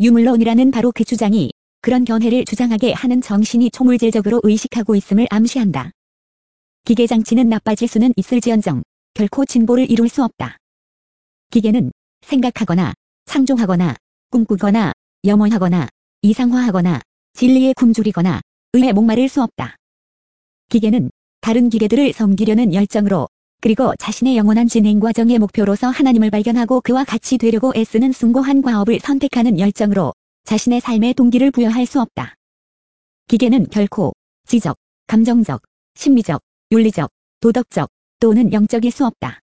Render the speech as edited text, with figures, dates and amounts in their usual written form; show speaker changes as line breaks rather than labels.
유물론이라는 바로 그 주장이 그런 견해를 주장하게 하는 정신이 초물질적으로 의식하고 있음을 암시한다. 기계장치는 나빠질 수는 있을지언정 결코 진보를 이룰 수 없다. 기계는 생각하거나 창조하거나 꿈꾸거나 염원하거나 이상화하거나 진리에 굶주리거나 의에 목마를 수 없다. 기계는 다른 기계들을 섬기려는 열정으로 그리고 자신의 영원한 진행 과정의 목표로서 하나님을 발견하고 그와 같이 되려고 애쓰는 숭고한 과업을 선택하는 열정으로 자신의 삶의 동기를 부여할 수 없다. 기계는 결코 지적, 감정적, 심리적, 윤리적, 도덕적 또는 영적일 수 없다.